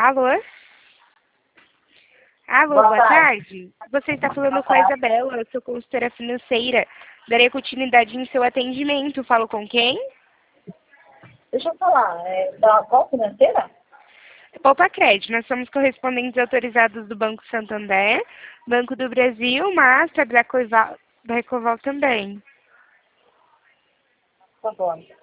Alô? Alô, Boa boa tarde. tarde. Você está falando Boa com a tarde. Isabela, eu sou consultora financeira. Darei continuidade em seu atendimento. Falo com quem? Deixa eu falar, da qual financeira? Poupa Crédito. Nós somos correspondentes autorizados do Banco Santander, Banco do Brasil, Master, da Ecoval também. Tá bom.